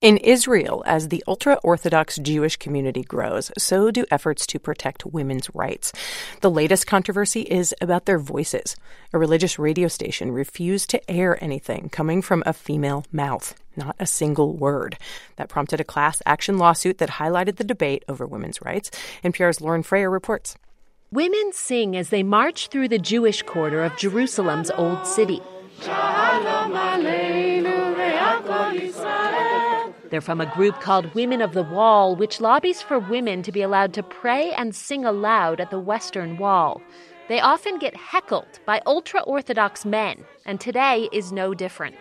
In Israel, as the ultra-Orthodox Jewish community grows, so do efforts to protect women's rights. The latest controversy is about their voices. A religious radio station refused to air anything coming from a female mouth, not a single word. That prompted a class action lawsuit that highlighted the debate over women's rights. NPR's Lauren Freyer reports. Women sing as they march through the Jewish quarter of Jerusalem's Old City. They're from a group called Women of the Wall, which lobbies for women to be allowed to pray and sing aloud at the Western Wall. They often get heckled by ultra-Orthodox men, and today is no different.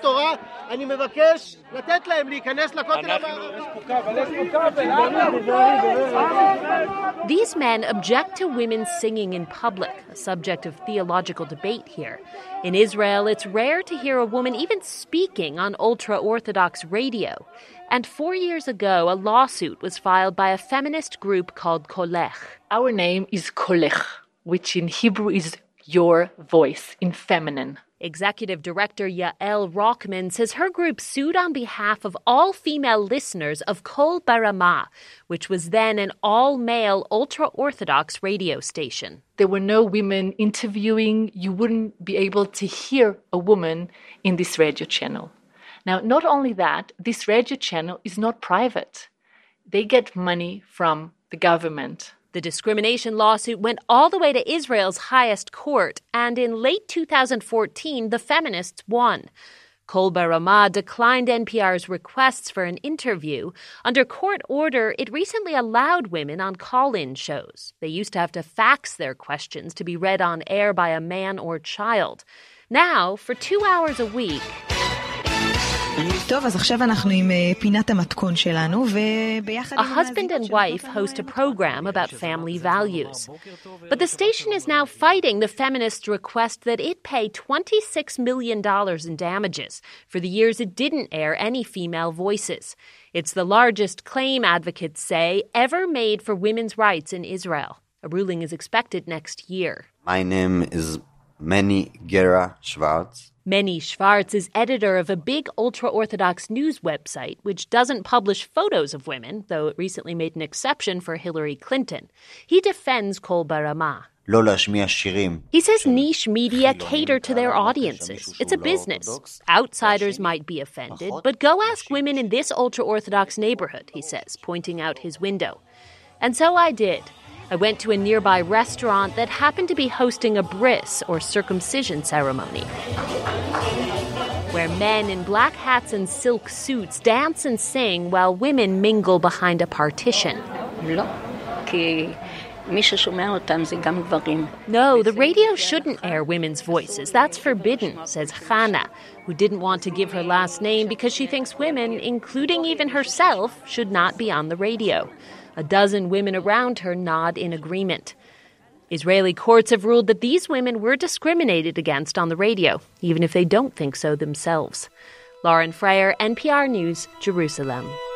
These men object to women singing in public, a subject of theological debate here. In Israel, it's rare to hear a woman even speaking on ultra-Orthodox radio. And 4 years ago, a lawsuit was filed by a feminist group called Kolech. Our name is Kolech, which in Hebrew is your voice, in feminine. Executive Director Yael Rockman says her group sued on behalf of all female listeners of Kol Barama, which was then an all-male ultra-Orthodox radio station. There were no women interviewing. You wouldn't be able to hear a woman in this radio channel. Now, not only that, this radio channel is not private. They get money from the government. The discrimination lawsuit went all the way to Israel's highest court, and in late 2014, the feminists won. Kol Barama declined NPR's requests for an interview. Under court order, it recently allowed women on call-in shows. They used to have to fax their questions to be read on air by a man or child. Now, for 2 hours a week... טוב, אז עכשיו אנחנו עם פינת המתכון שלנו, וביחד... A husband and wife host a program about family values. But the station is now fighting the feminists' request that it pay $26 million in damages for the years it didn't air any female voices. It's the largest claim, advocates say, ever made for women's rights in Israel. A ruling is expected next year. My name is Meni Gera Schwartz. Meni Schwartz is editor of a big ultra-Orthodox news website, which doesn't publish photos of women, though it recently made an exception for Hillary Clinton. He defends Kol Barama. He says niche media cater to their audiences. It's a business. Outsiders might be offended, but go ask women in this ultra-Orthodox neighborhood, he says, pointing out his window. And so I did. I went to a nearby restaurant that happened to be hosting a bris, or circumcision ceremony, where men in black hats and silk suits dance and sing while women mingle behind a partition. No, the radio shouldn't air women's voices. That's forbidden, says Chana, who didn't want to give her last name because she thinks women, including even herself, should not be on the radio. A dozen women around her nod in agreement. Israeli courts have ruled that these women were discriminated against on the radio, even if they don't think so themselves. Lauren Freyer, NPR News, Jerusalem.